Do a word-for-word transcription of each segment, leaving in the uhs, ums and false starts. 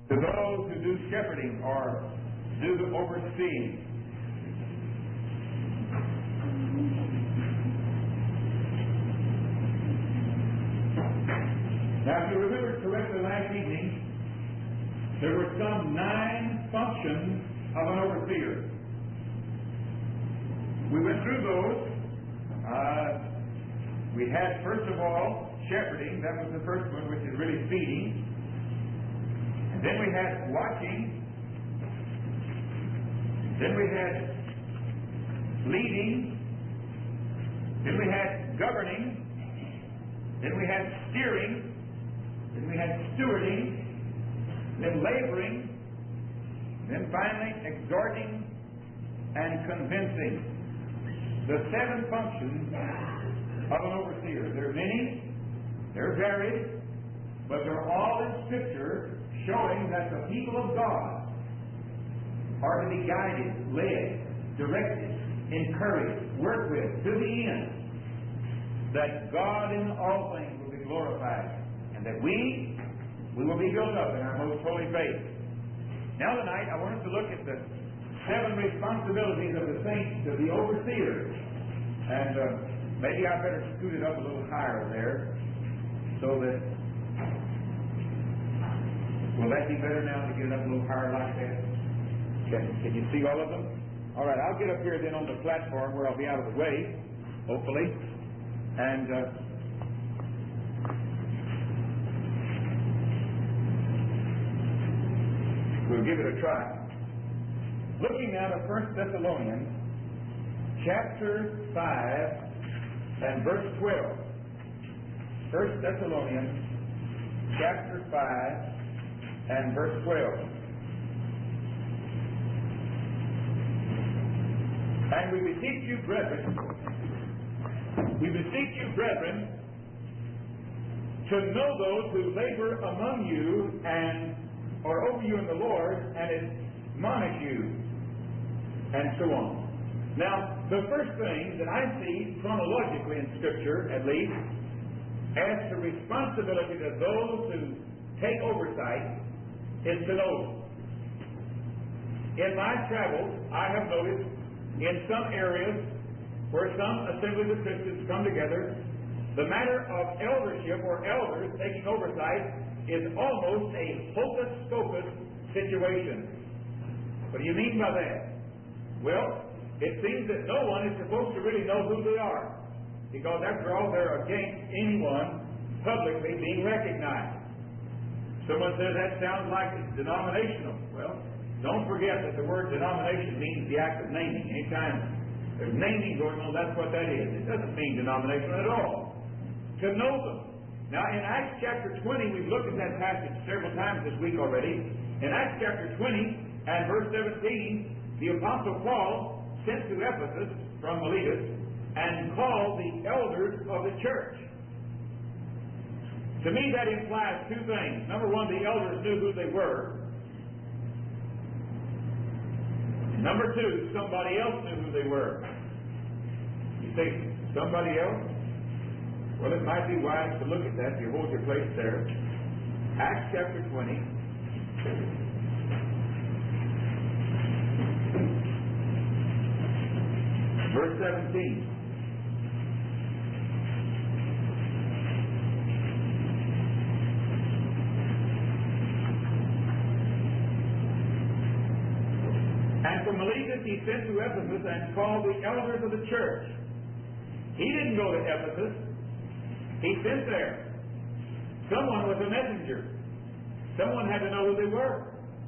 to those who do shepherding or do the overseeing. Now, if you remember correctly last evening, there were some nine functions of an overseer. We went through those. Uh, we had, first of all, shepherding. That was the first one, which is really feeding. And then we had watching. Then we had leading. Then we had governing. Then we had steering. Then we had stewarding. Then laboring. Then finally exhorting and convincing. The seven functions of an overseer. There are many. They're varied. But they're all in Scripture showing that the people of God are to be guided, led, directed, encouraged, worked with to the end that God in all things will be glorified and that we we will be built up in our most holy faith. Now tonight I want us to look at the seven responsibilities of the saints, of the overseers. And uh, maybe I better scoot it up a little higher there so that... Will that be better now to get it up a little higher like that? Can, can you see all of them? All right, I'll get up here then on the platform where I'll be out of the way, hopefully. And uh, we'll give it a try. Looking out of First Thessalonians, chapter five and verse twelve. First Thessalonians, chapter five and verse twelve. And we beseech you, brethren, we beseech you, brethren, to know those who labor among you and are over you in the Lord and admonish you, and so on. Now, the first thing that I see chronologically in Scripture, at least, as the responsibility of those who take oversight is to know. In my travels, I have noticed in some areas where some assemblies of Christians come together, the matter of eldership or elders taking oversight is almost a hocus-pocus situation. What do you mean by that? Well, it seems that no one is supposed to really know who they are, because after all, they're against anyone publicly being recognized. Someone says that sounds like it's denominational. Well, don't forget that the word denomination means the act of naming. Anytime there's naming going on, that's what that is. It doesn't mean denominational at all. To know them. Now, in Acts chapter twenty, we've looked at that passage several times this week already. In Acts chapter twenty and verse seventeen, the Apostle Paul sent to Ephesus from Miletus and called the elders of the church. To me, that implies two things. Number one, the elders knew who they were. Number two, somebody else knew who they were. You say, somebody else? Well, it might be wise to look at that if you hold your place there. Acts chapter twenty. Verse seventeen. And from Miletus he sent to Ephesus and called the elders of the church. He didn't go to Ephesus. He sent there. Someone was a messenger. Someone had to know who they were.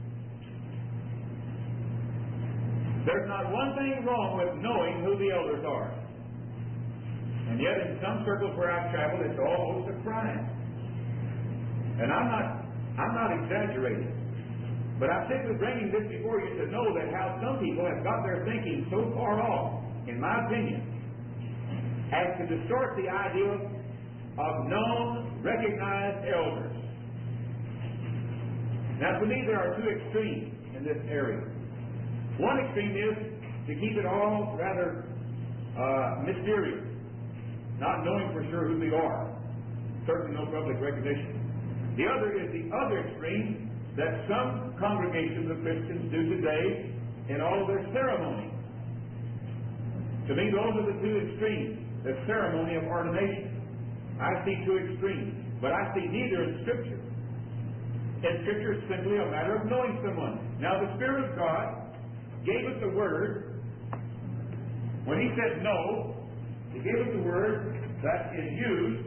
There's not one thing wrong with knowing who the elders are. And yet in some circles where I've traveled, it's almost a crime. And I'm not, I'm not exaggerating. But I'm simply bringing this before you to know that how some people have got their thinking so far off, in my opinion, as to distort the idea of known, recognized elders. Now, to me, there are two extremes in this area. One extreme is to keep it all rather uh, mysterious, not knowing for sure who they are. Certainly no public recognition. The other is the other extreme, that some congregations of Christians do today in all of their ceremonies. To me, those are the two extremes. The ceremony of ordination. I see two extremes, but I see neither in Scripture. In Scripture, it's simply a matter of knowing someone. Now, the Spirit of God gave us the word. When He said no, He gave us the word that is used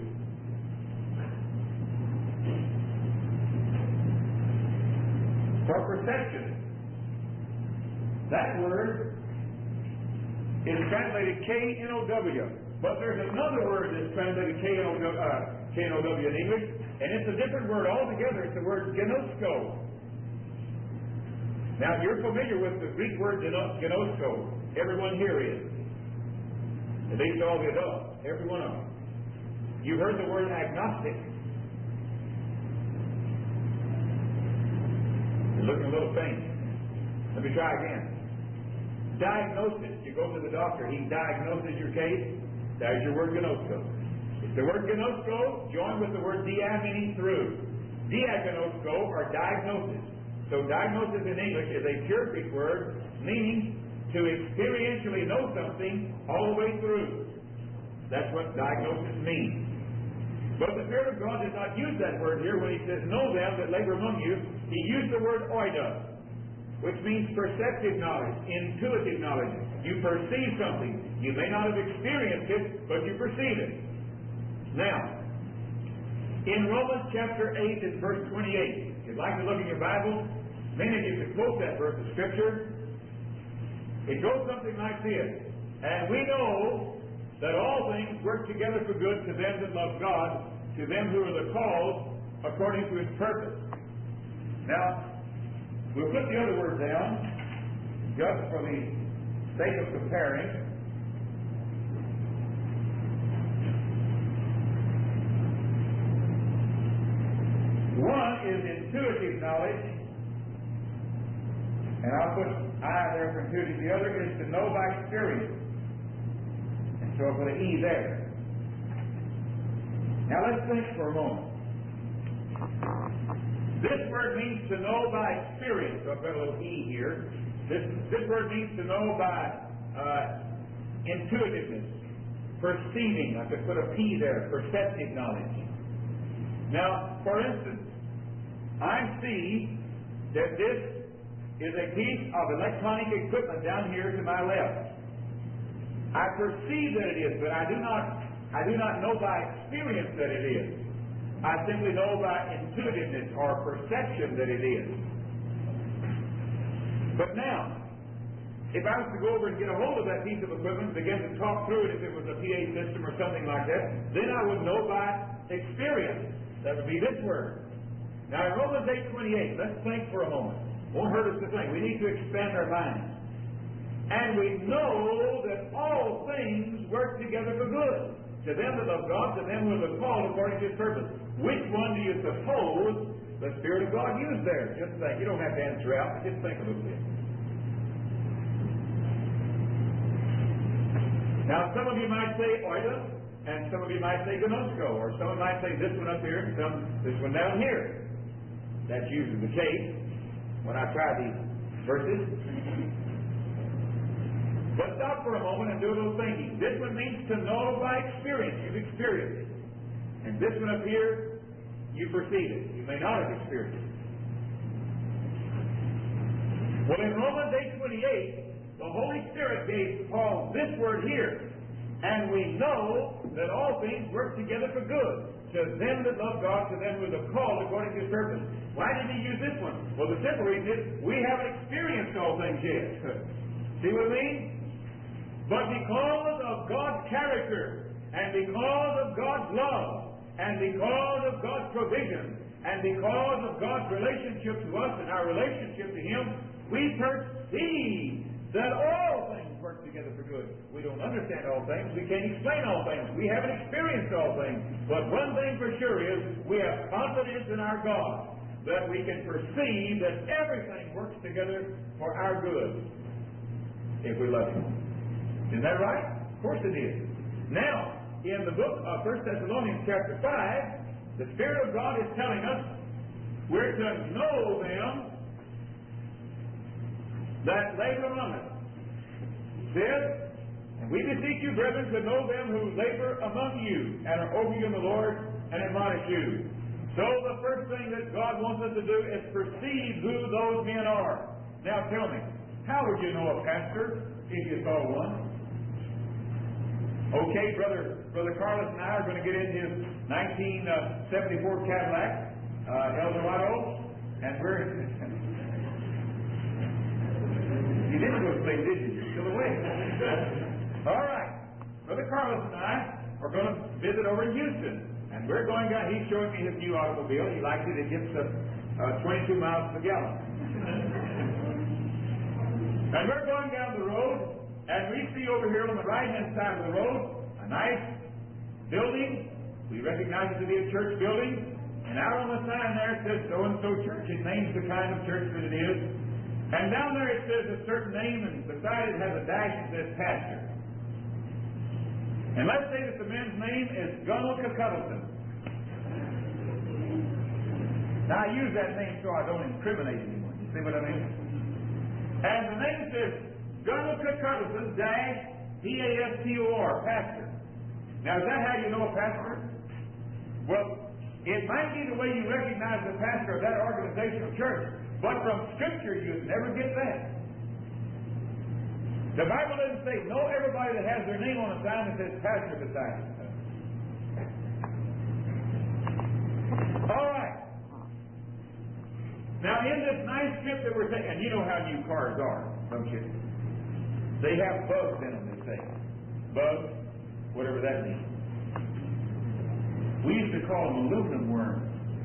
for perception. That word is translated K N O W, but there's another word that's translated K N O W, uh, K N O W in English, and it's a different word altogether. It's the word gnosko. Now, you're familiar with the Greek word gnosko. Everyone here is. At least all the adults. Every one of them. You've heard the word agnostic. You're looking a little faint. Let me try again. Diagnosis. You go to the doctor. He diagnoses your case. There's your word gnosko. It's the word gnosko joined with the word dia, meaning through. Diagnosko, or diagnosis. So diagnosis in English is a pure Greek word meaning to experientially know something all the way through. That's what diagnosis means. But the Spirit of God does not use that word here when He says, know them that labor among you. He used the word oida, which means perceptive knowledge, intuitive knowledge. You perceive something. You may not have experienced it, but you perceive it. Now, in Romans chapter eight and verse twenty-eight, if you'd like to look in your Bible, many of you could quote that verse of Scripture. It goes something like this. And we know that all things work together for good to them that love God, to them who are the called according to His purpose. Now, we'll put the other word down, just for the sake of comparing. One is intuitive knowledge, and I'll put I there for intuitive. The other is to know by experience. And so I'll put an E there. Now let's think for a moment. This word means to know by experience. So I've got a little E here. This, this word means to know by uh, intuitiveness, perceiving. I could put a P there, perceptive knowledge. Now, for instance, I see that this is a piece of electronic equipment down here to my left. I perceive that it is, but I do not I do not know by experience that it is. I simply know by intuitiveness or perception that it is. But now, if I was to go over and get a hold of that piece of equipment and begin to talk through it, if it was a P A system or something like that, then I would know by experience. That would be this word. Now in Romans eight twenty-eight, let's think for a moment. Won't hurt us to think. We need to expand our minds. And we know that all things work together for good. To them that love God, to them who are called according to His purpose. Which one do you suppose the Spirit of God used there? Just think. You don't have to answer out, but just think a little bit. Now some of you might say oida, and some of you might say gnosko, or someone might say this one up here, and some this one down here. That's usually the case when I try these verses. But stop for a moment and do a little thinking. This one means to know by experience. You've experienced it. And this one up here, you perceive it. You may not have experienced it. Well, in Romans eight twenty-eight, the Holy Spirit gave Paul this word here. And we know that all things work together for good. To them that love God, to them who are called according to His purpose. Why did He use this one? Well, the simple reason is we haven't experienced all things yet. See what I mean? But because of God's character, and because of God's love, and because of God's provision, and because of God's relationship to us and our relationship to Him, we perceive that all things work together for good. We don't understand all things. We can't explain all things. We haven't experienced all things. But one thing for sure is we have confidence in our God that we can perceive that everything works together for our good if we love Him. Isn't that right? Of course it is. Now, in the book of First Thessalonians chapter five, the Spirit of God is telling us We're to know them that labor among us. He says, and we beseech you, brethren, to know them who labor among you and are over you in the Lord and admonish you. So the first thing that God wants us to do is perceive who those men are. Now tell me, how would you know a pastor if you saw one? Okay, brother, brother Carlos and I are going to get in his nineteen seventy-four Cadillac, uh, Eldorado, and we're... You didn't go to sleep, did you? You're still awake. All right. Brother Carlos and I are going to visit over in Houston. And we're going down, he's showing me his new automobile. He likes it. It gets uh, uh, twenty-two miles per gallon. And we're going down the road, and we see over here on the right-hand side of the road a nice building. We recognize it to be a church building. And out on the sign there it says so-and-so church. It names the kind of church that it is. And down there it says a certain name, and beside it has a dash that says pastor. And let's say that the man's name is Gunnel Cuddleton. Now I use that name so I don't incriminate anyone. You see what I mean? And the name says Gunnel Cuddleton dash P A S T O R, pastor. Now is that how you know a pastor? Well, it might be the way you recognize the pastor of that organizational church, but from Scripture you'd never get that. The Bible doesn't say, know everybody that has their name on a sign that says pastor beside it. All right. Now, in this nice trip that we're taking, and you know how new cars are, don't you? They have bugs in them, they say. Bugs, whatever that means. We used to call them aluminum worms.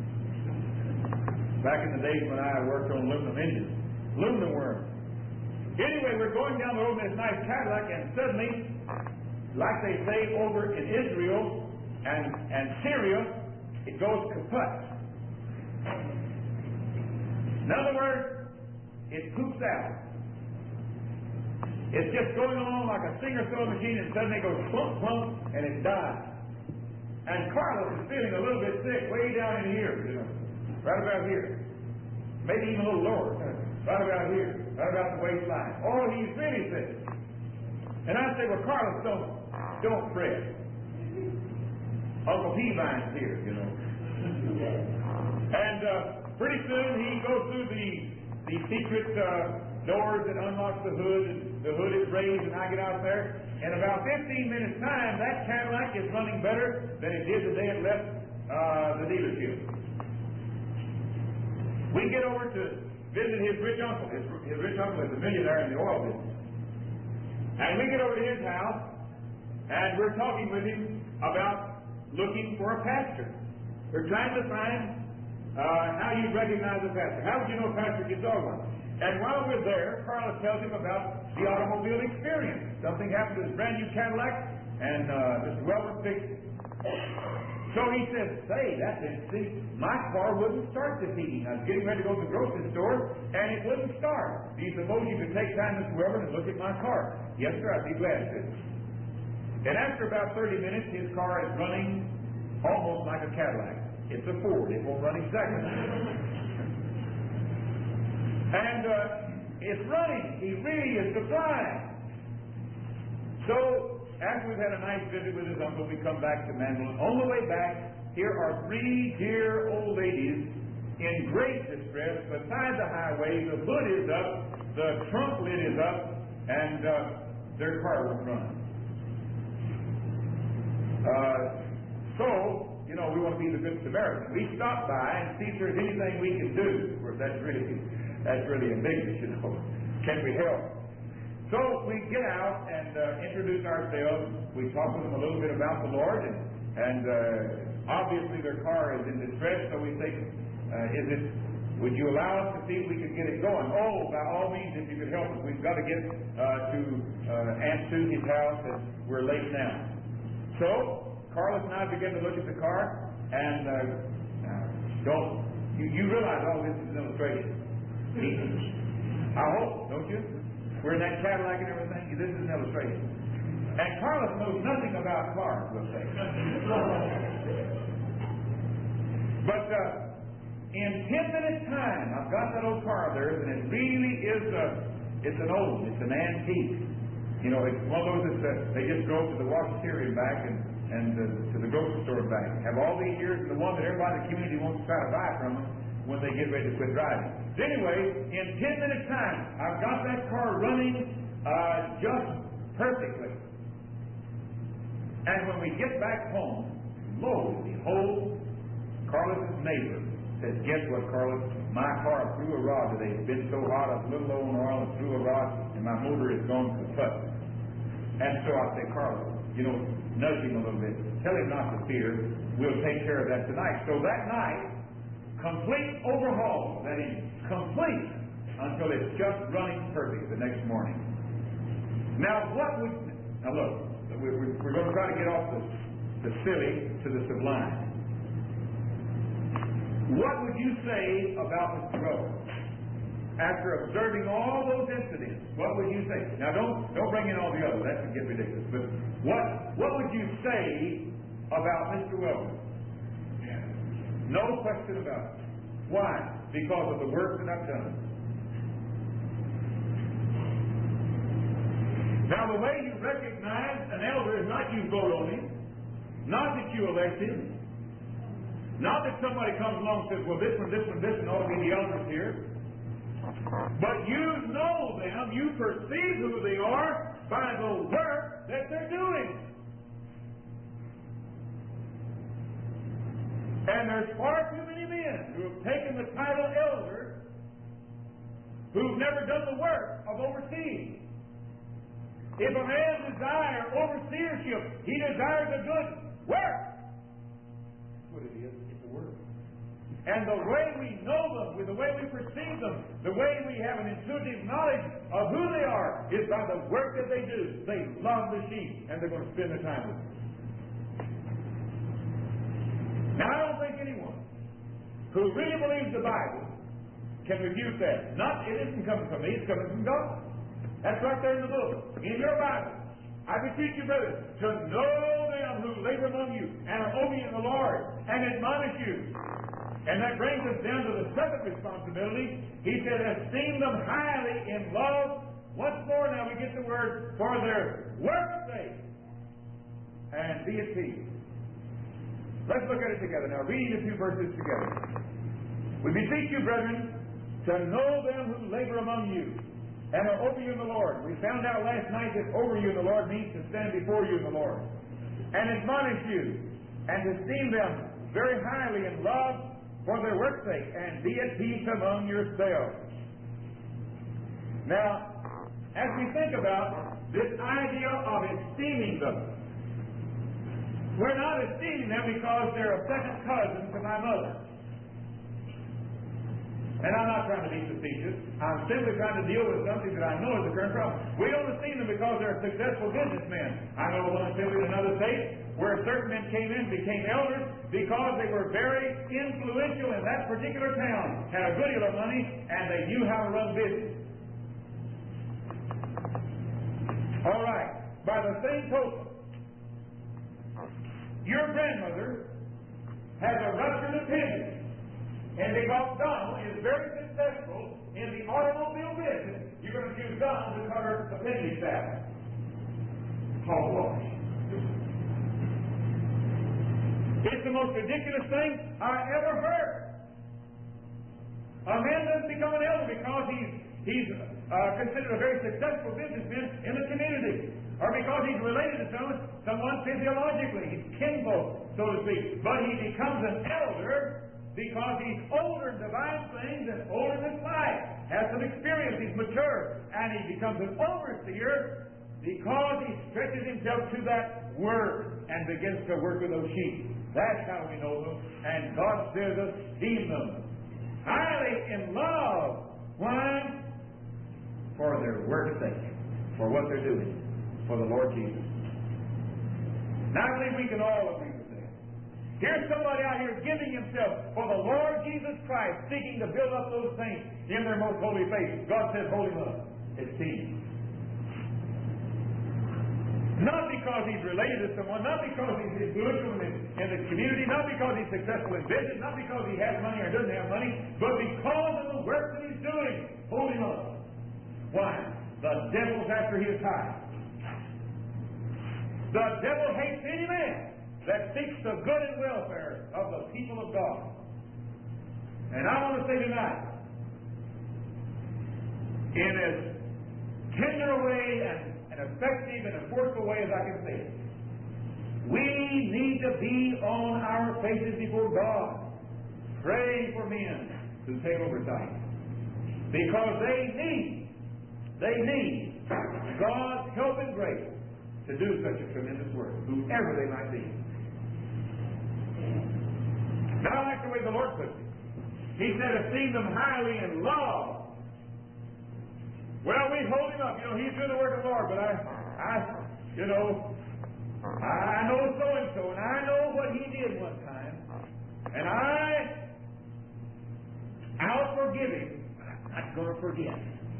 Back in the days when I worked on aluminum engines. Aluminum worms. Anyway, we're going down the road in this nice Cadillac, and suddenly, like they say over in Israel and, and Syria, it goes kaput. In other words, it poops out. It's just going along like a Singer sewing machine, and suddenly it goes plump, plump, and it dies. And Carlos is feeling a little bit sick way down in here, you know, right about here. Maybe even a little lower, right about here, right about the waistline. Oh, he's really sick. And I say, well, Carlos, don't, don't fret. Uncle Peavine's here, you know. And uh, pretty soon he goes through the the secret uh, doors that unlock the hood, and the hood is raised, and I get out there. In about fifteen minutes' time, that Cadillac is running better than it did the day it left uh, the dealership. We get over to visit his rich uncle. His, his rich uncle is a millionaire in the oil business. And we get over to his house, and we're talking with him about looking for a pastor. We're trying to find uh, how you recognize a pastor. How would you know a pastor if you saw one? And while we're there, Carlos tells him about the automobile experience. Something happened to his brand new Cadillac, and uh, Mister Weldon fixed it. So he says, say, that's interesting. My car wouldn't start this evening. I was getting ready to go to the grocery store, and it wouldn't start. Do you suppose you could take time, Mister Weldon, and look at my car? Yes, sir, I'd be glad to. And after about thirty minutes, his car is running almost like a Cadillac. It's a Ford. It won't run exactly. And uh, it's running. He really is surprised. So, after we've had a nice visit with his uncle, we come back to Mandeville. On the way back, here are three dear old ladies in great distress beside the highway. The hood is up, the trunk lid is up, and uh, their car won't run. Uh, so, you know, we want to be the good Samaritan. We stop by and see if there's anything we can do. Of course, that's really, that's really ambiguous, you know. Can we help? So we get out and uh, introduce ourselves. We talk with them a little bit about the Lord, and, and uh, obviously their car is in distress. So we say, uh, "Is it? Would you allow us to see if we could get it going?" Oh, by all means, if you could help us, we've got to get uh, to uh, Aunt Susie's house, and we're late now. So Carlos and I begin to look at the car, and uh, don't you, you realize all this is an illustration? I hope, don't you? We're in that Cadillac and everything. This is an illustration. And Carlos knows nothing about cars, we'll say. But uh, in ten minutes' time, I've got that old car of theirs, and it really is a, it's an old, it's an antique. You know, it's one of those that uh, they just drove to the washateria and back and, and uh, to the grocery store and back. Have all these years, and the one that everybody in the community wants to try to buy from them when they get ready to quit driving. But anyway, in ten minutes' time, I've got that car running uh, just perfectly. And when we get back home, lo and behold, Carlos's neighbor says, "Guess what, Carlos? My car threw a rod today. It's been so hot, I was a little low on oil, and threw a rod, and my motor is gone kaput." And so I say, "Carlos, you know, nudge him a little bit. Tell him not to fear. We'll take care of that tonight." So that night, complete overhaul of that engine. Complete until it's just running perfect the next morning. Now, what would... Now, look, we're, we're going to try to get off the, the silly to the sublime. What would you say about Mister Wells? After observing all those incidents, what would you say? Now, don't don't bring in all the others. That would get ridiculous. But what what would you say about Mister Wells? No question about it. Why? Because of the work that I've done. Now, the way you recognize an elder is not you vote on him, not that you elect him, not that somebody comes along and says, "Well, this one, this one, this one ought to be the elders here." But you know them, you perceive who they are by the work that they're doing. And there's far too many men who have taken the title elder who've never done the work of overseeing. If a man desires overseership, he desires a good work. That's what it is. It's a work. And the way we know them, with the way we perceive them, the way we have an intuitive knowledge of who they are, is by the work that they do. They love the sheep, and they're going to spend their time with them. Now, I don't think anyone who really believes the Bible can refute that. Not, it isn't coming from me, it's coming from God. That's right there in the book, in your Bible. I beseech you, brothers, to know them who labor among you and are obedient in the Lord, and admonish you. And that brings us down to the second responsibility. He said, esteem them highly in love. Once more now we get the word, for their work's sake, and be at peace. Let's look at it together now, reading a few verses together. We beseech you, brethren, to know them who labor among you and are over you in the Lord. We found out last night that over you in the Lord means to stand before you in the Lord. And admonish you, and esteem them very highly in love for their work's sake, and be at peace among yourselves. Now, as we think about this idea of esteeming them, we're not esteeming them because they're a second cousin to my mother. And I'm not trying to be facetious. I'm simply trying to deal with something that I know is a current problem. We don't esteem them because they're successful businessmen. I know one assembly in another state where certain men came in, became elders, because they were very influential in that particular town, had a good deal of money, and they knew how to run business. All right. By the same token, your grandmother has a ruptured appendix. And because Donald is very successful in the automobile business, you're going to choose Donald to cover appendix that. Hogwash. It's the most ridiculous thing I ever heard. A man doesn't become an elder because he's he's uh, considered a very successful businessman in the community, or because he's related to someone, someone physiologically. He's kinfolk, so to speak. But he becomes an elder because he's older in divine things and older in this life, has some experience, he's mature, and he becomes an overseer because he stretches himself to that word and begins to work with those sheep. That's how we know them. And God says, esteem them highly in love. Why? For their work's sake, for what they're doing for the Lord Jesus. Now, I believe we can all agree. Here's somebody out here giving himself for the Lord Jesus Christ, seeking to build up those things in their most holy faith. God says, holy love, esteem. Not because he's related to someone, not because he's influential in the, in the community, not because he's successful in business, not because he has money or doesn't have money, but because of the work that he's doing. Hold him up. Why? The devil's after his hide. The devil hates any man that seeks the good and welfare of the people of God. And I want to say tonight, in as tender a way and an effective and a forceful way as I can say it, we need to be on our faces before God, praying for men who take oversight. Because they need, they need God's help and grace to do such a tremendous work, whoever they might be. Now I like the way the Lord puts it. He said, esteem them highly and love. Well, we hold him up. You know, he's doing the work of the Lord, but I, I, you know, I know so-and-so, and I know what he did one time, and I, I'll forgive him, but I'm not going to forget.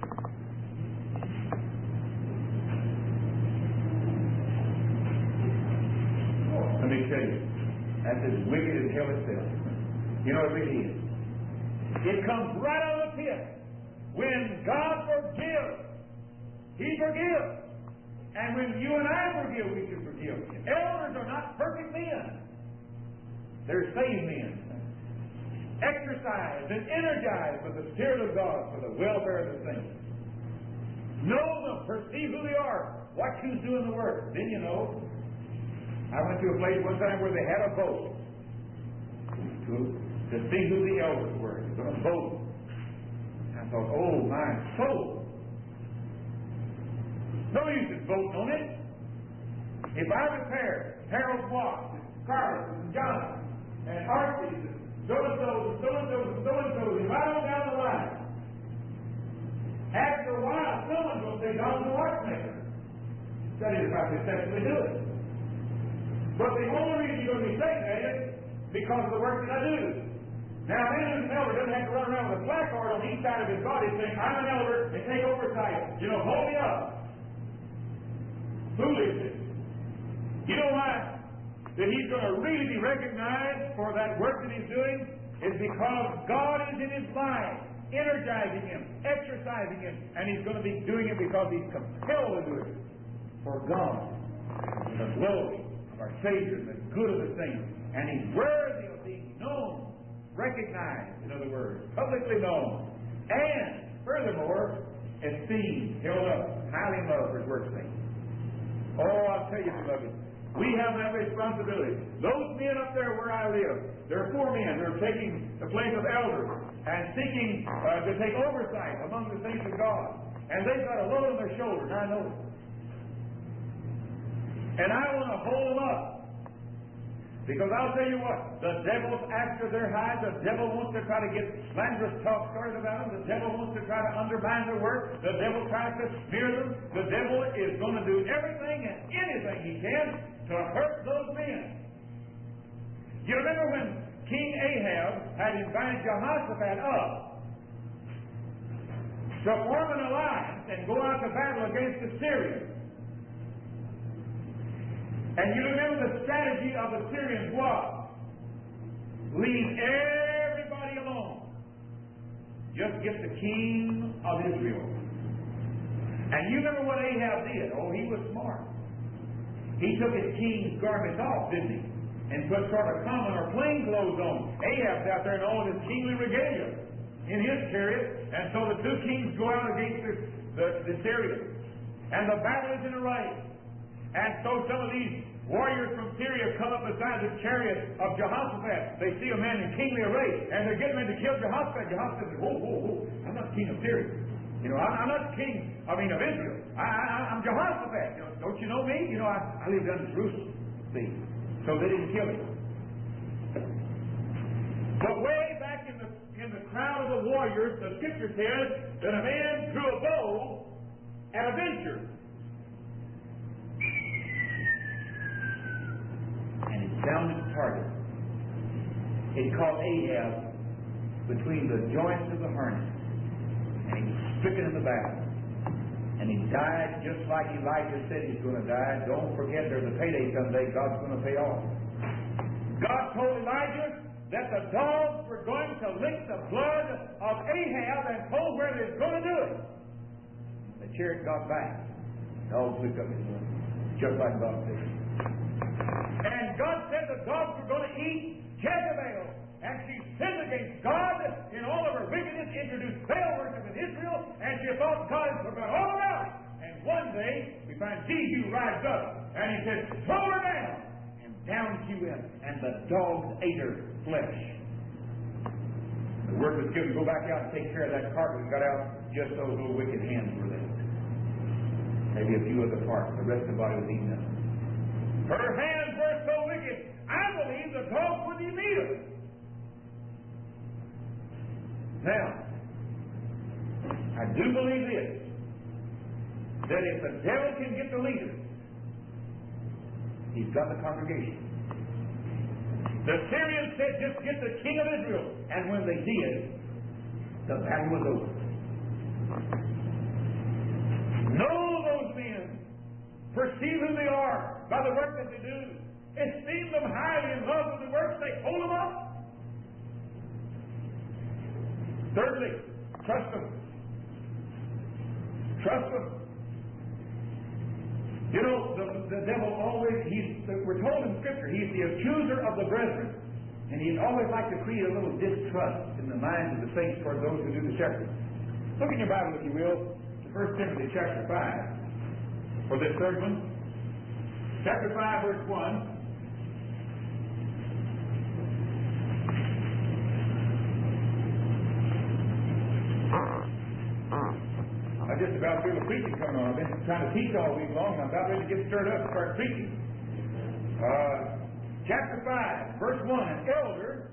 Let me tell you, that's as wicked as hell itself. You know, it really is. It comes right out of the pit. When God forgives, He forgives. And when you and I forgive, we should forgive. Elders are not perfect men. They're saved men. Exercised and energized by the Spirit of God for the welfare of the saints. Know them, perceive who they are, watch who's doing the work. Then you know. I went to a place one time where they had a vote to, to see who the elders were. They were going to vote. I thought, oh my soul. No use in voting on it. If I repair Harold Block, and Carlos, and John, and Archie, and so-and-so, and so-and-so, and so-and-so, if I go down the line, after a while, someone's going to say, Don's the watchmaker. That is if I successfully do it. But the only reason you're going to be saying that is because of the work that I do. Now, a man who's an elder doesn't have to run around with a placard on each side of his body saying, I'm an elder and take oversight. You know, hold me up. Foolishness. You know why? That he's going to really be recognized for that work that he's doing is because God is in his life, energizing him, exercising him, and he's going to be doing it because he's compelled to do it for God, for the glory of our Savior, the good of the saints, and he's worthy of being known, recognized, in other words, publicly known, and furthermore, esteemed, held up, highly loved for his work's sake. Oh, I'll tell you, beloved, we have that responsibility. Those men up there where I live, there are four men who are taking the place of elders and seeking uh, to take oversight among the saints of God. And they've got a load on their shoulders, I know it. And I want to hold them up. Because I'll tell you what, the devil's after their hide. The devil wants to try to get slanderous talk started about them. The devil wants to try to undermine their work. The devil tries to smear them. The devil is going to do everything and anything he can to hurt those men. You remember when King Ahab had invited Jehoshaphat up to form an alliance and go out to battle against the Syrians. And you remember the strategy of the Syrians was leave everybody alone. Just get the king of Israel. And you remember what Ahab did? Oh, he was smart. He took his king's garments off, didn't he? And put sort of common or plain clothes on. Ahab's out there in all his kingly regalia in his chariot. And so the two kings go out against the, the, the Syrians. And the battle is in array. And so some of these warriors from Syria come up beside the chariot of Jehoshaphat. They see a man in kingly array, and they're getting ready to kill Jehoshaphat. Jehoshaphat says, whoa, whoa, whoa, I'm not king of Syria. You know, I'm, I'm not king, I mean, of Israel. I, I, I'm Jehoshaphat. You know, don't you know me? You know, I, I live down in Jerusalem. See? So they didn't kill him. But way back in the, in the crowd of the warriors, the scripture says that a man drew a bow at a venture. And it found its target. It caught Ahab between the joints of the harness, and he was stricken in the battle. And And he died just like Elijah said he's going to die. Don't forget there's a payday someday. God's going to pay off. God told Elijah that the dogs were going to lick the blood of Ahab and told where they were going to do it. The chariot got back. Dogs licked up his blood. Just like God said. And God said the dogs were going to eat Jezebel. And she sinned against God in all of her wickedness, introduced Baal worship in Israel, and she thought God had forgot all about it. And one day, we find Jehu rise up, and he says, throw her down! And down she went, and the dogs ate her flesh. The word was given to go back out and take care of that carcass. Got out, just those little wicked hands were left. Maybe a few other parts, the rest of the body was eaten up. Her hands were so wicked, I believe the dogs wouldn't even eat her. Now, I do believe this, that if the devil can get the leader, he's got the congregation. The Syrians said, just get the king of Israel. And when they did, the battle was over. Know those men. Perceive who they are by the work that they do. Esteem them highly and love them the works they hold them up. Thirdly, trust them. Trust them. You know, the, the devil always, he's, we're told in Scripture, he's the accuser of the brethren. And he'd always like to create a little distrust in the minds of the saints toward those who do the shepherding. Look in your Bible, if you will, to First Timothy chapter five. For this third one. Chapter five, verse one. I just about feel the preaching coming on. I've been trying to teach all week long, and I'm about ready to get stirred up and start preaching. Uh, chapter five, verse one. An elder,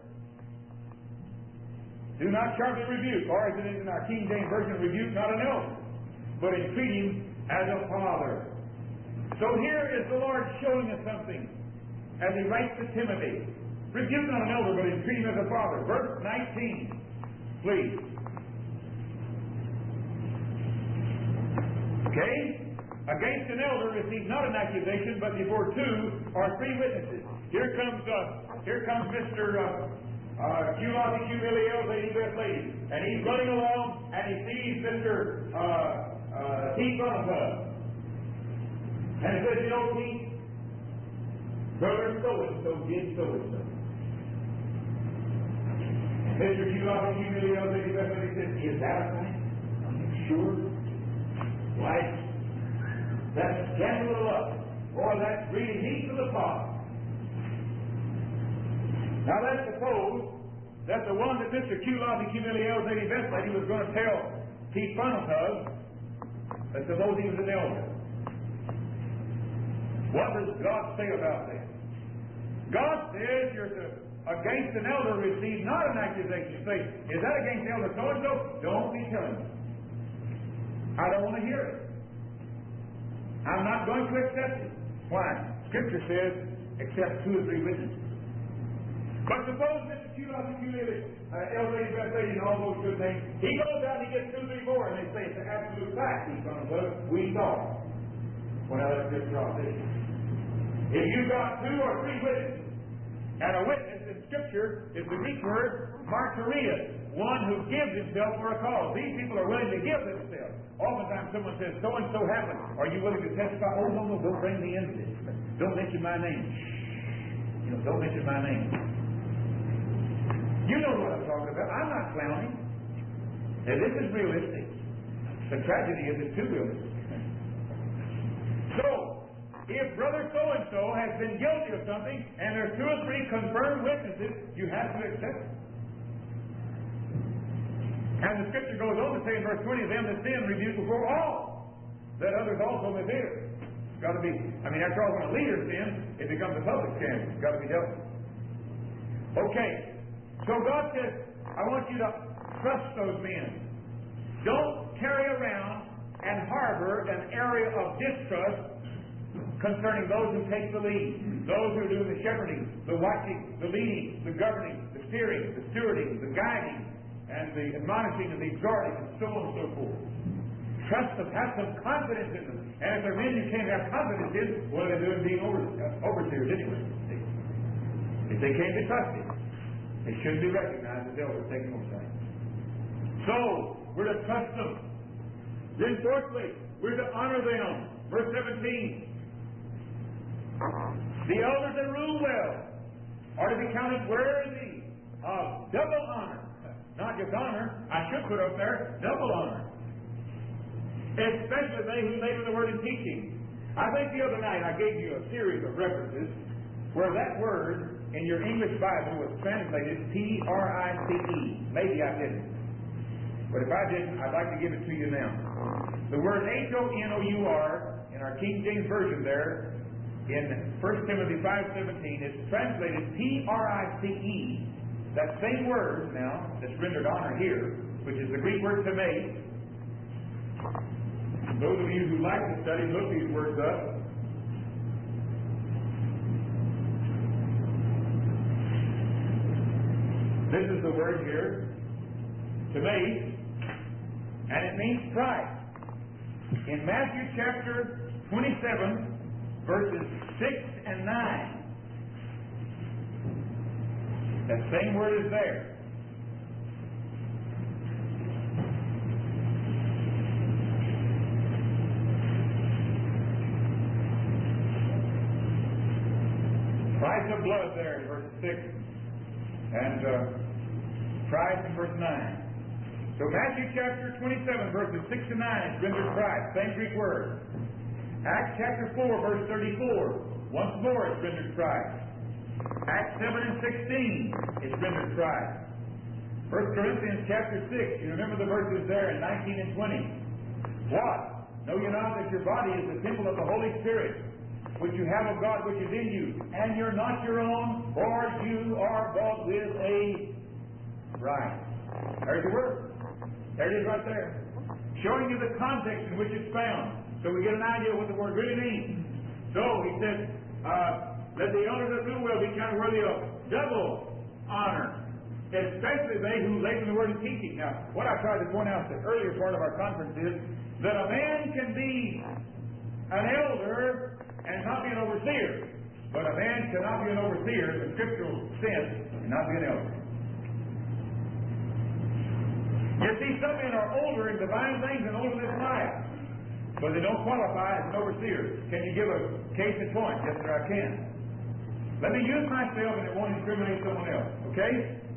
do not sharply rebuke, or as it is in our King James Version, rebuke not an elder, but entreat him as a father. So here is the Lord showing us something as he writes to Timothy. Rebuke not an elder, but entreat him as a father. Verse nineteen, please. Okay? Against an elder receive not an accusation, but before two or three witnesses. Here comes uh, here comes Mister Uh, uh, Q-Lobby Q-Milliel, lady, best lady. And he's running along, and he sees Mister Uh, uh, T. Bunnifer. And he says, you know, Pete, brother so-and-so did so-and-so. And Mister Q-Lobby Q-Milliel, lady, best lady, says, is that a fact? Are you sure? Why, that's scandal of love. Or that's really heat to the pot. Now let's suppose that the one that Mister Q-Lobby Q-Milliel, lady, best lady, was going to tell Pete Funneltub, that suppose he was an elder. What does God say about that? God says you're to, against an elder receive not an accusation. Say, is that against elder so-and-so? Don't be telling me. I don't want to hear it. I'm not going to accept it. Why? Scripture says, except two or three witnesses. But suppose Mister Q-Lobby Q-Milliel, uh, elder, best lady, and all those good things, he goes out and he gets two, three, four, and they say it's an absolute fact. He's going to vote. We saw it. Well, now let's just drop this. If you've got two or three witnesses, and a witness in Scripture is the Greek word martyria, one who gives himself for a cause. These people are willing to give themselves. Oftentimes someone says, so-and-so happened. Are you willing to testify? Oh, no, no, don't bring me into this. Don't mention my name. You know, don't mention my name. You know what I'm talking about. I'm not clowning. And this is realistic. The tragedy is it's too realistic. So, if brother so-and-so has been guilty of something, and there's two or three confirmed witnesses, you have to accept it. And the Scripture goes on to say in verse twenty, them that sin rebuke before all, that others also may fear. It's got to be, I mean, after all, when a leader sins, it becomes a public scandal. It's got to be dealt with. Okay, so God says, I want you to trust those men. Don't carry around and harbor an area of distrust concerning those who take the lead, those who are doing the shepherding, the watching, the leading, the governing, the steering, the stewarding, the guiding, and the admonishing and the exhorting, and so on and so forth. Trust them. Have some confidence in them. And if they're men you can't have confidence in, what are they doing being over, uh, overseers anyway? See? If they can't be trusted, they shouldn't be recognized as elders taking oversight. So, we're to trust them. Then fourthly, we're to honor them. Verse seventeen. The elders that rule well are to be counted worthy of double honor. Not just honor, I should put up there, double honor. Especially they who labor the word in teaching. I think the other night I gave you a series of references where that word in your English Bible was translated P R I C E. Maybe I didn't. But if I didn't, I'd like to give it to you now. The word H O N O U R in our King James Version there in First Timothy five seventeen is translated P R I C E. That same word now that's rendered honor here, which is the Greek word tame. Those of you who like to study, look these words up. This is the word here, tame, and it means pride. In Matthew chapter twenty-seven, verses six and nine, that same word is there. Price of blood there in verse six, and uh, price in verse nine. So Matthew chapter twenty-seven, verses six to nine is rendered price, same Greek word. Acts chapter four, verse thirty-four, once more it's rendered price. Acts seven and sixteen is rendered price. First Corinthians chapter six, you remember the verses there in nineteen and twenty. What? Know you not that your body is the temple of the Holy Spirit, which you have of God, which is in you, and you're not your own, for you are bought with a price. There's the word. There it is right there. Showing you the context in which it's found, so we get an idea of what the word really means. So, he said, uh, let the elders that rule well be counted worthy of double honor, especially they who labor in the word of teaching. Now, what I tried to point out in the earlier part of our conference is that a man can be an elder and not be an overseer. But a man cannot be an overseer in the scriptural sense and not be an elder. You see, some men are older in divine things and older than life, but they don't qualify as an overseer. Can you give a case in point? Yes, sir, I can. Let me use myself and it won't incriminate someone else, okay?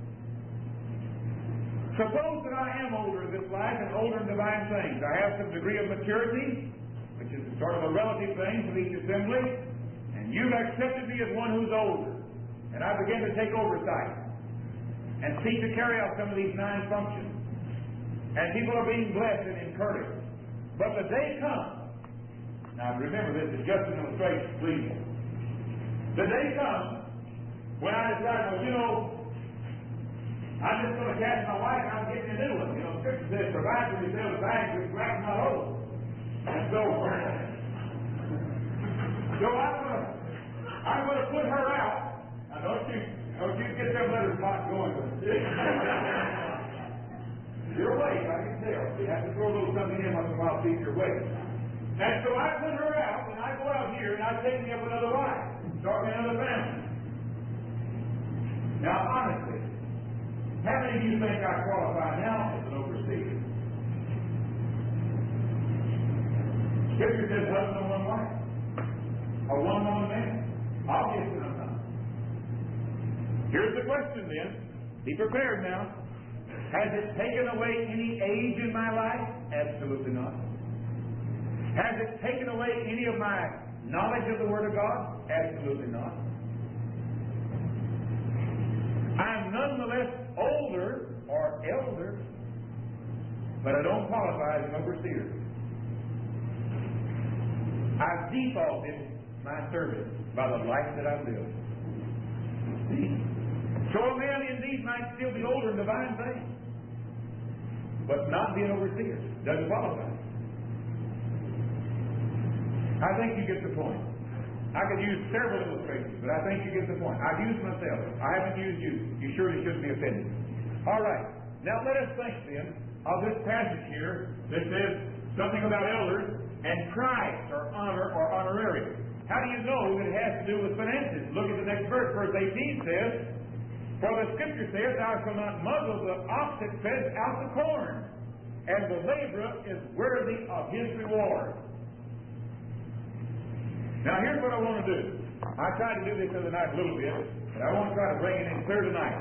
Suppose that I am older in this life and older in divine things. I have some degree of maturity, which is sort of a relative thing for each assembly, and you've accepted me as one who's older, and I begin to take oversight and seek to carry out some of these nine functions, and people are being blessed and encouraged. But the day comes, now remember this is just an illustration, please. The day comes when I decide, well, you know, I'm just going to cast my wife out and get me a new one. You know, Scripture says, provide for yourselves bags which wax not old. And so, so I'm going to, I'm going to put her out. Now, don't you, don't you get them letters pot going with it. You're awake, I can tell. You have to throw a little something in once in a while to see if you're awake. And so I put her out, and I go out here, and I take me up another wife, start me another family. Now, honestly, how many of you think I qualify now as an overseer? Scripture says husband and one wife, or one woman man. Obviously, I'm not. Here's the question then. Be prepared now. Has it taken away any age in my life? Absolutely not. Has it taken away any of my knowledge of the Word of God? Absolutely not. I'm nonetheless older or elder, but I don't qualify as an overseer. I've defaulted my service by the life that I've lived. See? So a man indeed might still be older in divine things, but not be an overseer. Doesn't qualify. I think you get the point. I could use several illustrations, but I think you get the point. I've used myself. I haven't used you. You surely shouldn't be offended. All right. Now let us think then of this passage here that says, something about elders, and Christ, or honor, or honorarium. How do you know that it has to do with finances? Look at the next verse. Verse eighteen says, for the Scripture says, thou shalt not muzzle the ox that treads out the corn, and the laborer is worthy of his reward. Now here's what I want to do. I tried to do this the other night a little bit, but I want to try to bring it in clear tonight.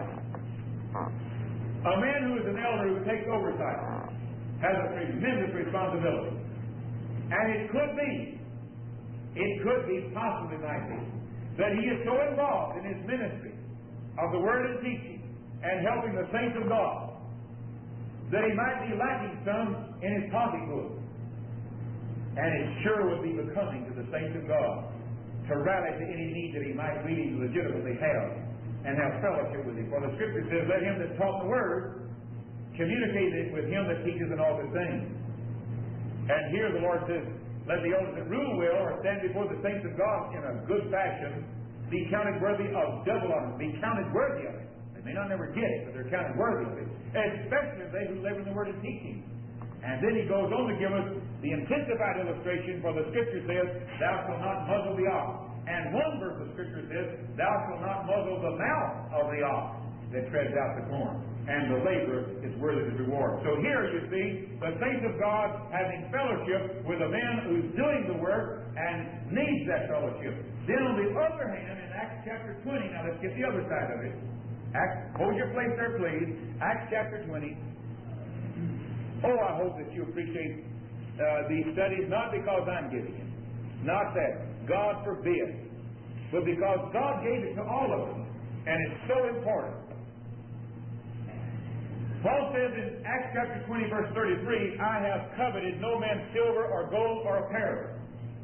A man who is an elder who takes oversight has a tremendous responsibility. And it could be, it could be, possibly might be, that he is so involved in his ministry of the Word and teaching and helping the saints of God that he might be lacking some in his pocketbook. And it sure would be becoming to the saints of God to rally to any need that he might really legitimately have and have fellowship with him. For the Scripture says, let him that taught the Word communicate it with him that teaches in all good things. And here the Lord says, let the elders that rule well or stand before the saints of God in a good fashion be counted worthy of double honor, be counted worthy of it. They may not never get it, but they're counted worthy of it. Especially they who live in the Word and teaching. And then he goes on to give us the intensified illustration, for the Scripture says, thou shalt not muzzle the ox. And one verse of Scripture says, thou shalt not muzzle the mouth of the ox that treads out the corn. And the laborer is worthy of reward. So here you see the saints of God having fellowship with a man who's doing the work and needs that fellowship. Then on the other hand, in Acts chapter twenty, now let's get the other side of it. Acts, hold your place there, please. Acts chapter twenty. Oh, I hope that you appreciate uh, these studies, not because I'm giving it. Not that. God forbid. But because God gave it to all of us. And it's so important. Paul says in Acts chapter twenty, verse thirty-three, I have coveted no man's silver or gold or apparel.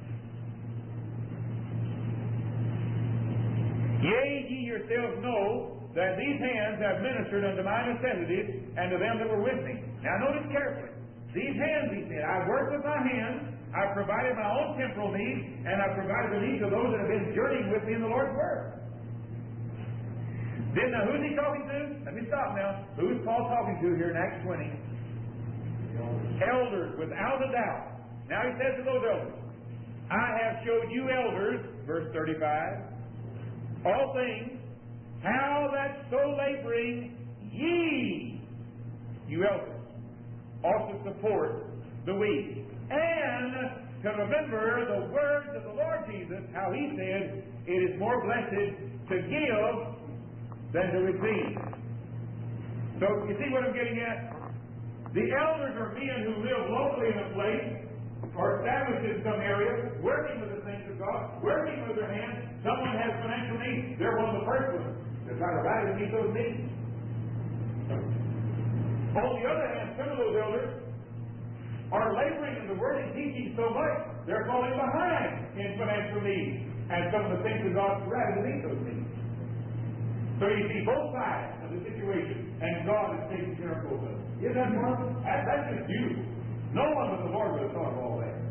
Yea, ye yourselves know that these hands have ministered unto my necessities and to them that were with me. Now notice carefully. These hands, he said, I worked with my hands, I provided my own temporal needs, and I provided the needs of those that have been journeying with me in the Lord's Word. Then now who's he talking to? Let me stop now. Who's Paul talking to here in Acts twenty? Elders. Elders, without a doubt. Now he says to those elders, I have showed you elders, verse thirty-five, all things, how that so laboring ye, you elders, ought to support the weak. And to remember the words of the Lord Jesus, how he said, it is more blessed to give than to receive. So, you see what I'm getting at? The elders are men who live locally in a place, or established in some area, working with the things of God, working with their hands. Someone has financial needs. They're one of the first ones to try to rally to meet those needs. On the other hand, some of those elders are laboring in the Word and teaching so much, they're falling behind in financial needs. And some of the things of God to rally to meet those needs. So you see both sides of the situation, and God is taking care of both of them. Isn't that wonderful? That, that's just beautiful. No one but the Lord would have thought of all that.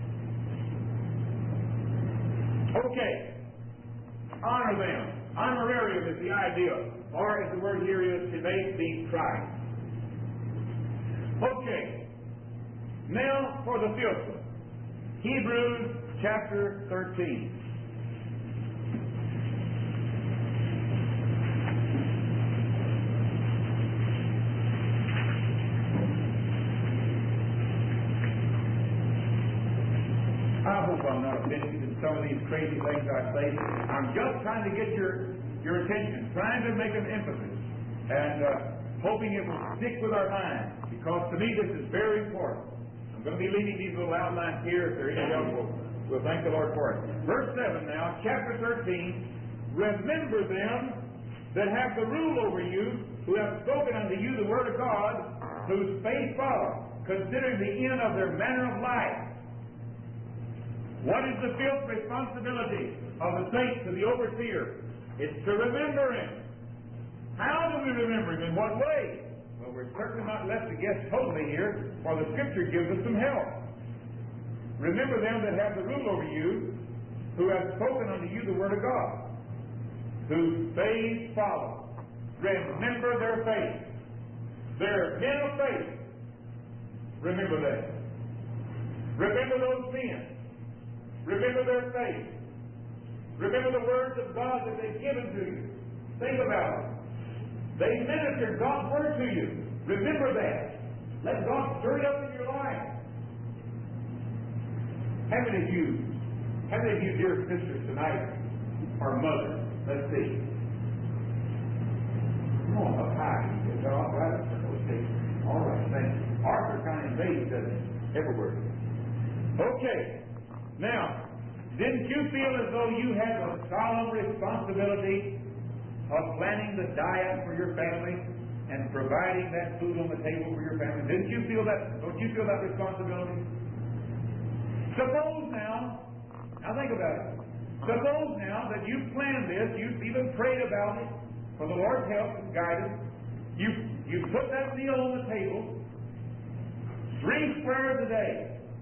Okay. Honor them. Honorarium is the idea. Or as the word here is, to make thee Christ. Okay. Now for the fifth one. Hebrews chapter thirteen. I hope I'm not offended in some of these crazy things I say. I'm just trying to get your, your attention, trying to make an emphasis, and uh, hoping it will stick with our minds, because to me this is very important. I'm going to be leaving these little outlines here. If they're any helpful, we'll thank the Lord for it. Verse seven now, chapter thirteen, remember them that have the rule over you, who have spoken unto you the word of God, whose faith follow, considering the end of their manner of life. What is the fifth responsibility of the saint to the overseer? It's to remember him. How do we remember him? In what way? Well, we're certainly not left to guess totally here, for the Scripture gives us some help. Remember them that have the rule over you, who have spoken unto you the word of God, whose faith follow. Remember their faith. They're men of faith. Remember that. Remember those men. Remember their faith. Remember the words of God that they've given to you. Think about it. They ministered God's word to you. Remember that. Let God stir it up in your life. How many of you, how many of you dear sisters tonight are mothers? Let's see. Come on, up high. Get all right. All right, thank you. Arthur kind of invades, doesn't it? Everywhere. Okay. Now, didn't you feel as though you had a solemn responsibility of planning the diet for your family and providing that food on the table for your family? Didn't you feel that? Don't you feel that responsibility? Suppose now, now think about it. Suppose now that you planned this, you've even prayed about it for the Lord's help and guidance. You you put that meal on the table, three squares a day,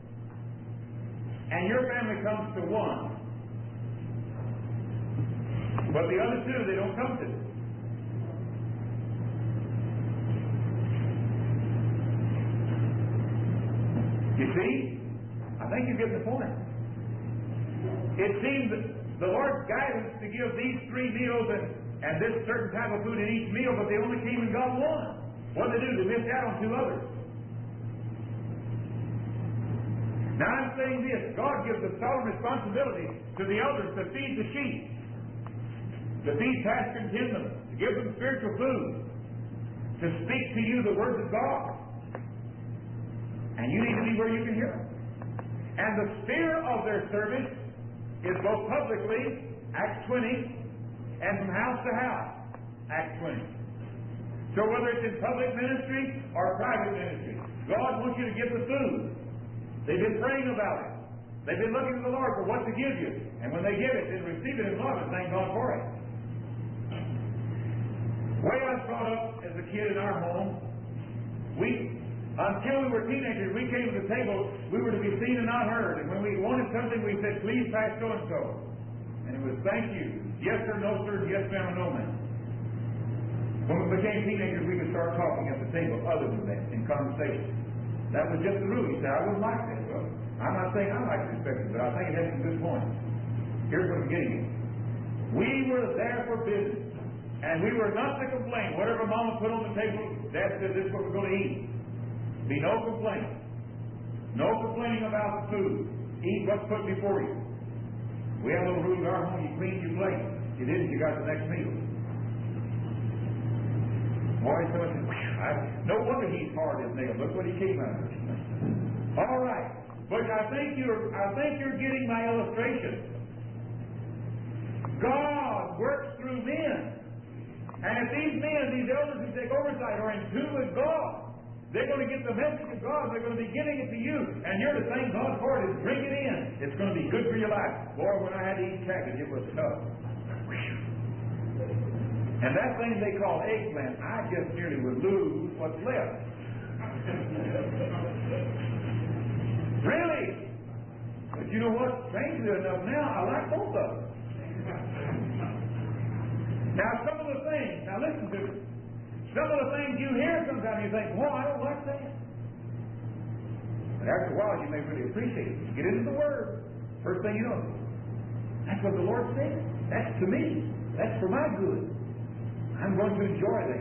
and your family comes to one. But the other two, they don't come to. You see? I think you get the point. It seems that the Lord's guidance to give these three meals and, and this certain type of food in each meal, but they only came and got one. What did they do? They missed out on two others. Now I'm saying this. God gives a solemn responsibility to the elders to feed the sheep, to feed, pasture, and tend them, to give them spiritual food, to speak to you the words of God. And you need to be where you can hear them. And the sphere of their service is both publicly, Acts twenty, and from house to house, Acts twenty. So whether it's in public ministry or private ministry, God wants you to give the food. They've been praying about it. They've been looking to the Lord for what to give you. And when they give it, then receive it in love and thank God for it. The way I was brought up as a kid in our home, we, until we were teenagers, we came to the table, we were to be seen and not heard. And when we wanted something, we said, please pass so-and-so. And it was thank you. Yes sir, no sir, yes ma'am, no ma'am. When we became teenagers, we could start talking at the table other than that, in conversation. That was just the rule. He said, I wouldn't like that. Well, I'm not saying I like respect it, but I think it has some good points. Here's what I'm getting at. We were there for business. And we were not to complain. Whatever Mama put on the table, Dad said, this is what we're going to eat. Be no complaining. No complaining about the food. Eat what's put before you. We have a little rule in our home. You clean your plate. You didn't, you got the next meal. Boy, so much, I, no wonder he's hard as nails. Look what he came out of. All right. But I think you're I think you're getting my illustration. God works through men. And if these men, these elders who take oversight are in tune with God, they're going to get the message of God. They're going to be giving it to you. And you're to thank God for it and drink it in. It's going to be good for your life. Boy, when I had to eat cabbage, it was tough. And that thing they call eggplant, I just nearly would lose what's left. Really? But you know what? Strangely enough now, I like both of them. Now, some of the things, now listen to me. Some of the things you hear sometimes you think, well, I don't like that. But after a while, you may really appreciate it. You get into the Word. First thing you know, that's what the Lord said. That's to me. That's for my good. I'm going to enjoy that.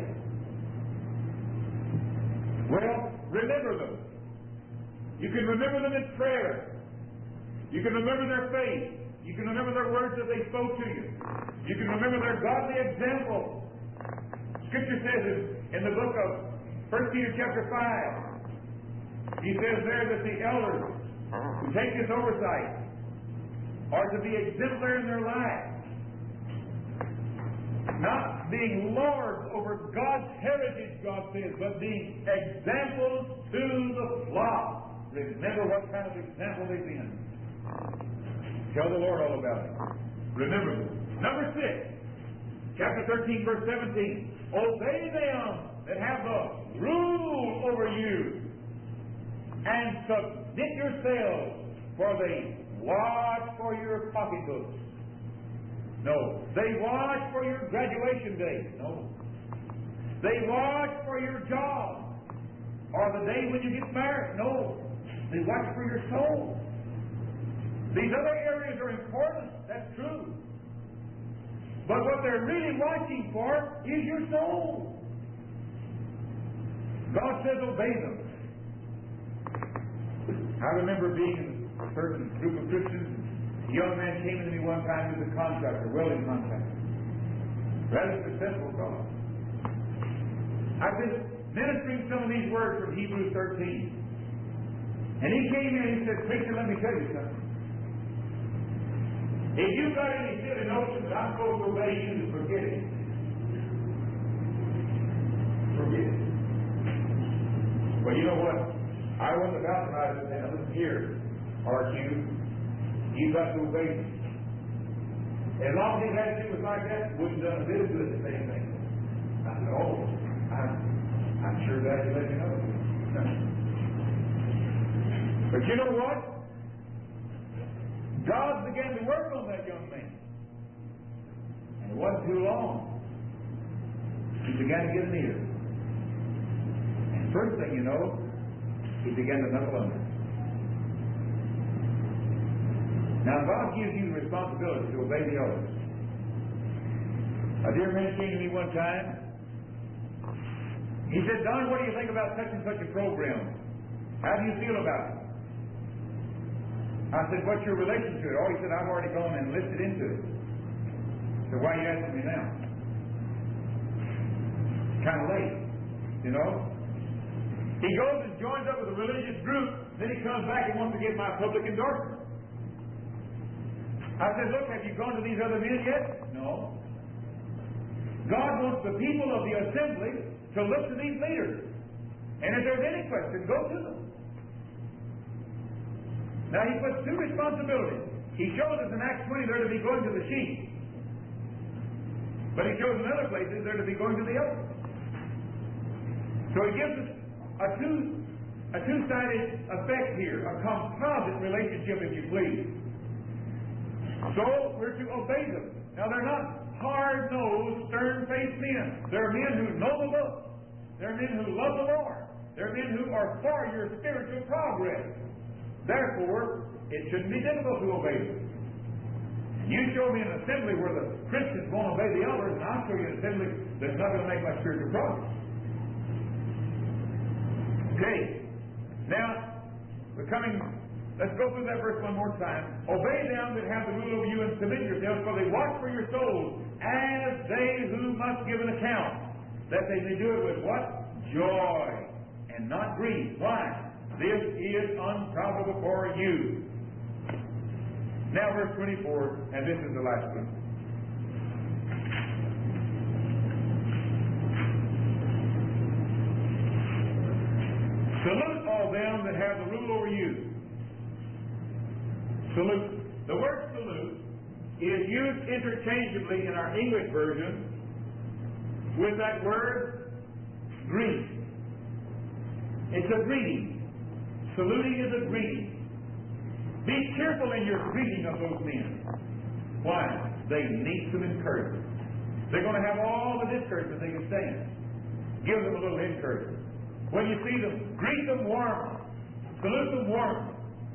Well, remember them. You can remember them in prayer. You can remember their faith. You can remember their words that they spoke to you. You can remember their godly example. Scripture says in the book of First Peter chapter five, he says there that the elders who take this oversight are to be exemplary in their lives. Not being lords over God's heritage, God says, but being examples to the flock. Remember what kind of example they've been. Tell the Lord all about it. Remember. Number six, chapter thirteen, verse seventeen. Obey them that have the rule over you, and submit yourselves, for they watch for your pocketbooks. No. They watch for your graduation day. No. They watch for your job. Or the day when you get married. No. They watch for your soul. These other areas are important, that's true. But what they're really watching for is your soul. God says obey them. I remember being in a certain group of Christians. A young man came to me one time who was a contractor, welding contractor. Rather successful fellow. I've been ministering some of these words from Hebrews thirteen. And he came in and he said, "Preacher, let me tell you something. If you've got any silly notion that I'm supposed to obey you, forget it. Forget it." Well, you know what? I wasn't about to rise and say, "Now listen here, R Q. You've got to obey me." As long as he had to do it like that, wouldn't have done a bit of good to say anything. I said, "Oh, I'm, I'm sure glad you let me know." But you know what? God began to work on that young man. And it wasn't too long. He began to get near. And first thing you know, he began to knuckle under. Now, God gives you the responsibility to obey the elders. A dear man came to me one time. He said, "Don, what do you think about such and such a program? How do you feel about it?" I said, "What's your relation to it?" Oh, he said, "I've already gone and enlisted into it." So why are you asking me now? Kind of late, you know. He goes and joins up with a religious group, then he comes back and wants to get my public endorsement. I said, "Look, have you gone to these other men yet?" "No." God wants the people of the assembly to look to these leaders. And if there's any question, go to them. Now he puts two responsibilities. He shows us in Acts twenty they're to be going to the sheep. But he shows in other places they're to be going to the elders. So he gives us a two a two-sided effect here, a composite relationship, if you please. So we're to obey them. Now they're not hard-nosed, stern-faced men. They're men who know the book. They're men who love the Lord. They're men who are for your spiritual progress. Therefore, it shouldn't be difficult to obey them. And you show me an assembly where the Christians won't obey the elders, and I'll show you an assembly that's not going to make my spiritual progress. Okay. Now, we're coming... Let's go through that verse one more time. "Obey them that have the rule over you, and submit yourselves, for they watch for your souls, as they who must give an account, that they may do it with" what? "Joy, and not grief." Why? "This is unprofitable for you." Now verse twenty-four, and this is the last one. "Salute all them that have the rule over you." Salute. The word salute is used interchangeably in our English version with that word greet. It's a greeting. Saluting is a greeting. Be careful in your greeting of those men. Why? They need some encouragement. They're going to have all the discouragement they can stand. Give them a little encouragement. When you see them, greet them warmly. Salute them warmly.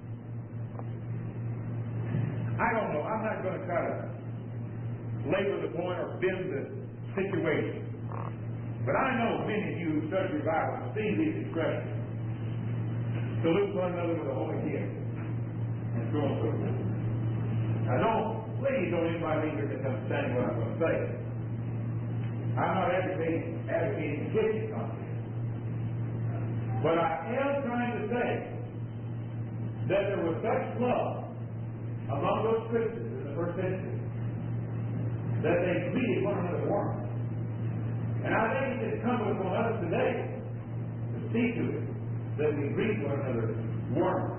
I don't know. I'm not going to try to labor the point or bend the situation. But I know many of you who study your Bible have seen these expressions. Salute one another with a holy kiss. And so on and so forth. Now don't, please don't anybody think you're misunderstanding what I'm going to say. I'm not advocating, advocating kissing contest. But I am trying to say that there was such love among those Christians in the first century that they greeted one another warmly. And I think it's incumbent upon us today to see to it that we greet one another warmly.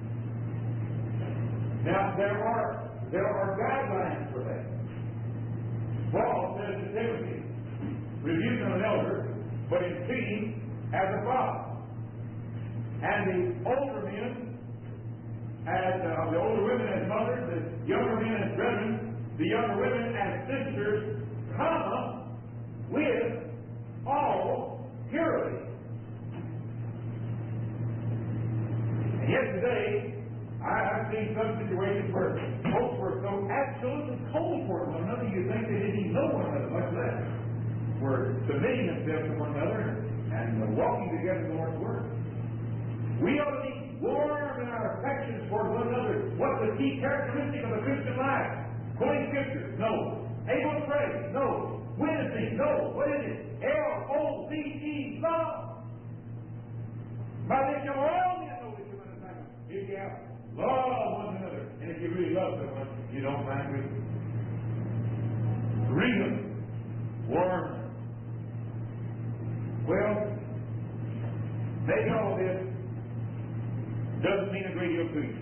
Now there are there are guidelines for that. Paul says to Timothy, rebuke an elder, but entreating as a father. And the older men as uh, the older women as mothers, the younger men as brethren, the younger women as sisters, comma, with all purity. And yet today, I, I've seen some situations where folks were so absolutely cold for one another, you think they didn't even know one another, much less were submitting themselves to one another and uh, walking together in the Lord's Word. We ought to be warm in our affections toward one another. What's the key characteristic of a Christian life? Quoting Scripture? No. Able to pray? No. Witnessing? No. What is it? L O V E, love. By this shall all men know that you're my disciples. If you have love one another, and if you really love someone, you don't mind with them. Greet them. Warm. Well, maybe all of this doesn't mean a great deal to you.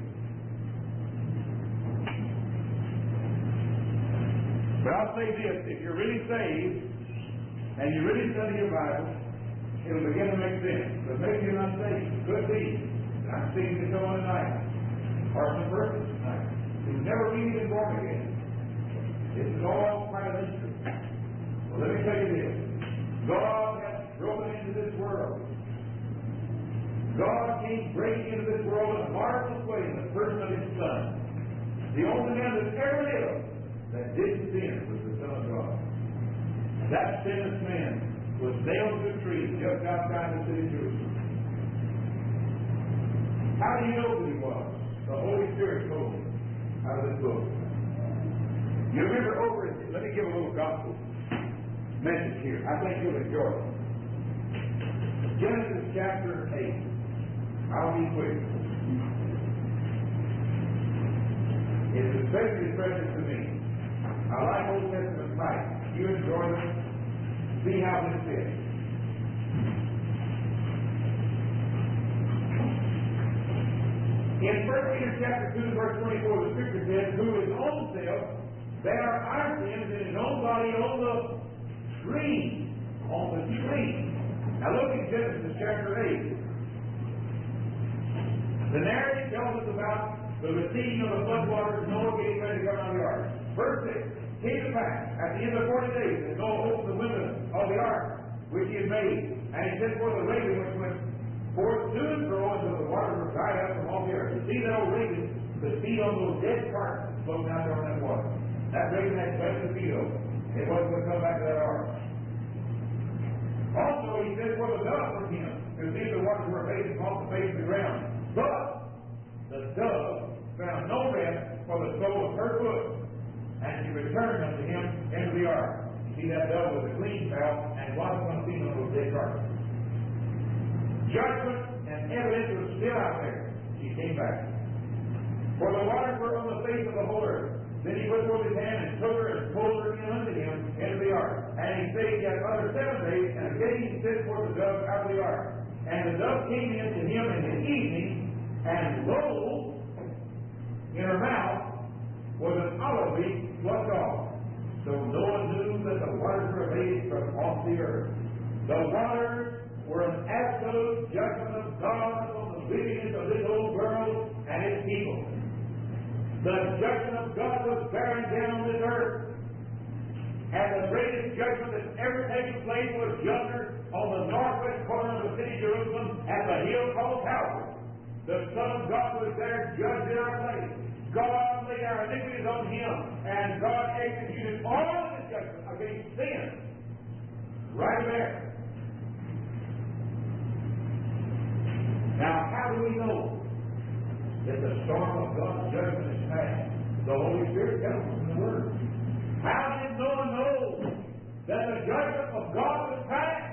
But I'll say this, if you're really saved, and you really study your Bible, it'll begin to make sense. But maybe you're not saved. Could be. I'm speaking to someone tonight, or some person tonight, who's never really been born again. This is all quite a mystery. Well, let me tell you this. God has broken into this world. God came breaking into this world in a marvelous way in the person of His Son. The only man that ever lived that didn't sin was the Son of God. That sinless man was nailed to a tree just outside the city of Jerusalem. How do you know who He was? The Holy Spirit told me out of this book. You remember over it, let me give a little gospel message here. I think you'll enjoy it. Genesis chapter eight. I'll be quick. It's especially precious to me. I like Old Testament fights. You enjoy them. See how this fits. In First Peter chapter two, verse twenty-four, the Scripture says, who his own self bare our sins in his own body on the tree. On the tree. Now look at Genesis chapter eight. The narrative tells us about the receding of the floodwaters, Noah getting ready to come out of the ark. Verse six, came to pass, at the end of forty days, that Noah opened the windows of the ark, which he had made, and he sent forth a raven which went forth to and fro until the waters were dried up from all the earth. You see that old raven could feed on those dead carcasses floating out there on that water. That raven had plenty to feed on. It wasn't going to come back to that ark. Also, he sent forth a dove from him to see if the waters were abated off the face of the ground. But the dove found no rest for the sole of her foot, and she returned unto him into the ark. You see, that dove was a clean fowl and wasn't going to feed on those dead carcasses. Judgment and evidence was still out there. She came back. For the waters were on the face of the whole earth. Then he put forth his hand and took her and pulled her in unto him into the ark. And he stayed yet other seven days, and again he sent forth the dove out of the ark. And the dove came in to him in the evening, and lo, in her mouth was an olive leaf plucked off. So Noah knew that the waters were abated from off the earth. The waters were an absolute judgment of God on the wickedness of this old world and its people. The judgment of God was bearing down on this earth. And the greatest judgment that's ever taken place was yonder on the northwest corner of the city of Jerusalem at the hill called Calvary. The Son of God was there judged in our place. God laid our iniquities on Him, and God executed all of His judgment against sin right there. Now, how do we know that the storm of God's judgment is past? The Holy Spirit tells us in the Word. How did Noah know that the judgment of God was past?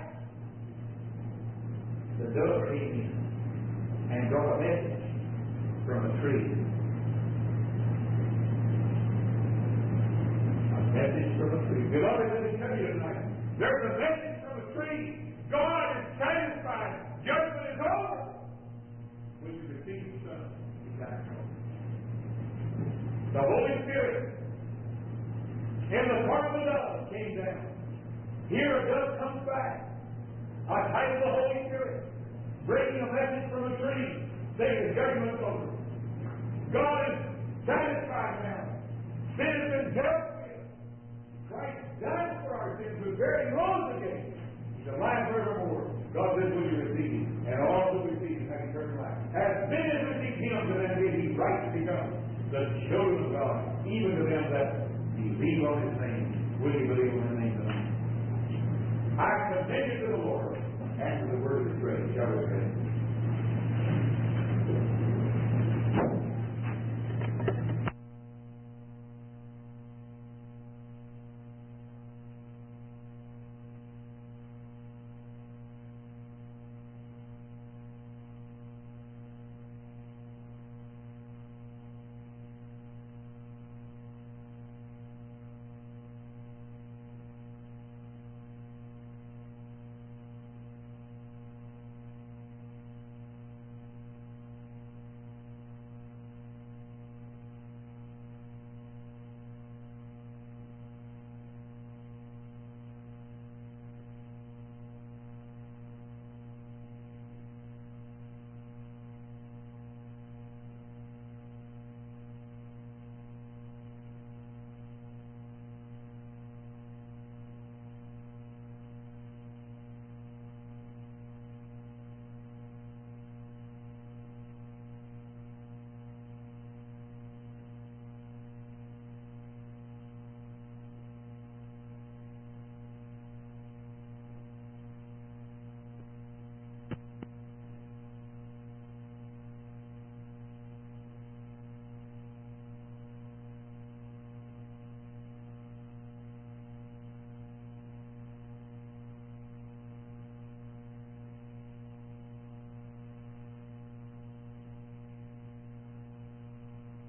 The dove came in and brought a message from a tree. A message from a tree. Beloved, let me tell you tonight, there's a message from a tree. God is satisfied. Judgment is over. When you receive the Son, He's satisfied. The Holy Spirit, in the form of a dove, came down. Here a dove comes back, a type of the Holy Spirit, bringing a message from a tree, saying the judgment is over. God is satisfied now. Sin has been dealt with. Christ died for our sins, was buried, and rose again. He's alive forevermore. God says, will you receive Him? And all who receive Him have eternal life. As many as receive him, to them did he right to become the children of God, even to them that believe on his name. Will you believe on his name tonight? I commend you to the Lord and to the word of his grace. Shall we pray?